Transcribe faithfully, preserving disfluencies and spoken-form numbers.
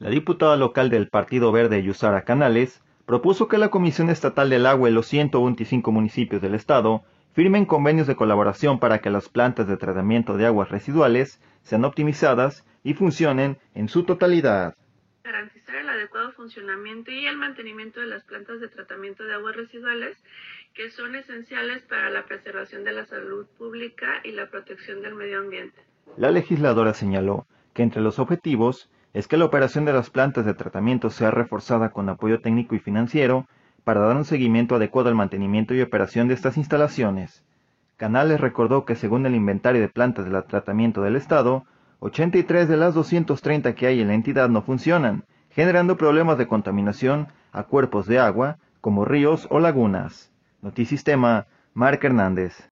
La diputada local del Partido Verde, Yusara Canales, propuso que la Comisión Estatal del Agua y los ciento veinticinco municipios del estado firmen convenios de colaboración para que las plantas de tratamiento de aguas residuales sean optimizadas y funcionen en su totalidad. Garantizar el adecuado funcionamiento y el mantenimiento de las plantas de tratamiento de aguas residuales, que son esenciales para la preservación de la salud pública y la protección del medio ambiente. La legisladora señaló que entre los objetivos es que la operación de las plantas de tratamiento sea reforzada con apoyo técnico y financiero para dar un seguimiento adecuado al mantenimiento y operación de estas instalaciones. Canales recordó que según el inventario de plantas de tratamiento del estado, ochenta y tres de las doscientas treinta que hay en la entidad no funcionan, generando problemas de contaminación a cuerpos de agua como ríos o lagunas. Notisistema, Marc Hernández.